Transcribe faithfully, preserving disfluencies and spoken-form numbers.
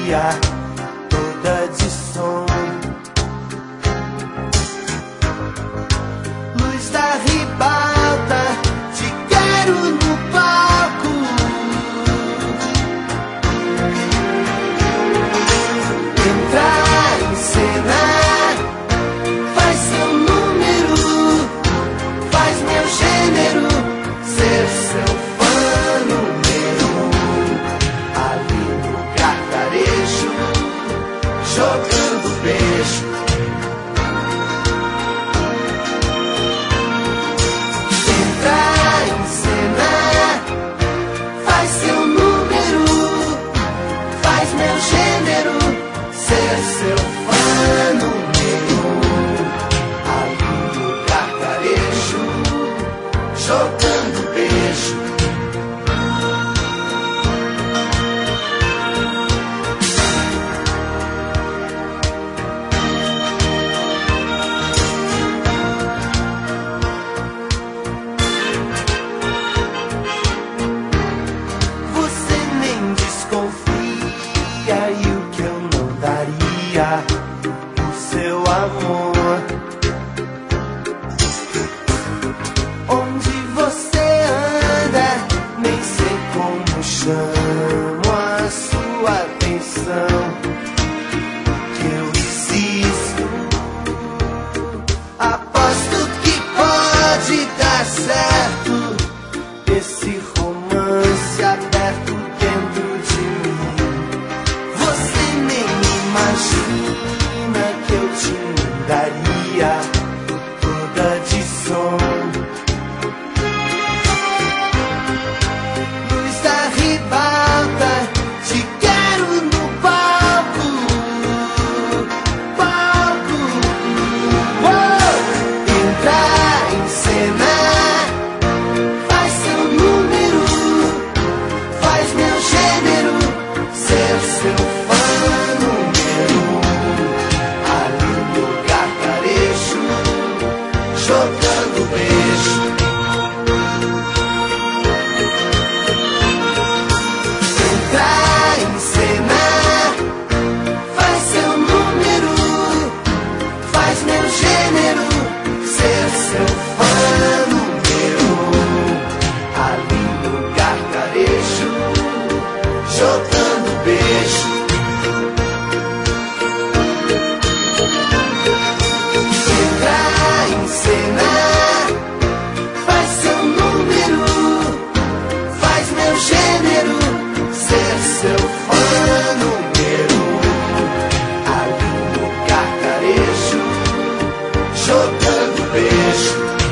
daria toda de som. Luz da ribalta, te quero no palco. Entrar em cena, faz seu número, faz meu gênero ser seu fã número um. Ali no gargarejo, jogando beijo. Entrar em cena, faz seu número, faz meu gênero ser seu fã número um. Ali no gargarejo, jogando beijo. Você nem desconfia e o que eu não daria por seu amor. Onde você anda, nem sei como chamo a sua atenção. Que eu insisto, aposto que pode dar certo esse romance aberto dentro de mim. Você nem imagina que eu te daria toda de som. Luz da ribalta, te quero no palco. Palco, uou! Entrar em cena, faz seu número, faz meu gênero ser seu fã número um. Ali no gargarejo, jogando beijo. Entrar em cena, faz seu número, faz meu gênero ser seu fã número um. Ali no gargarejo, jogando beijo. Entrar em cena, faz seu número, faz meu gênero ser seu fã número um. Ali no gargarejo, jogando beijo.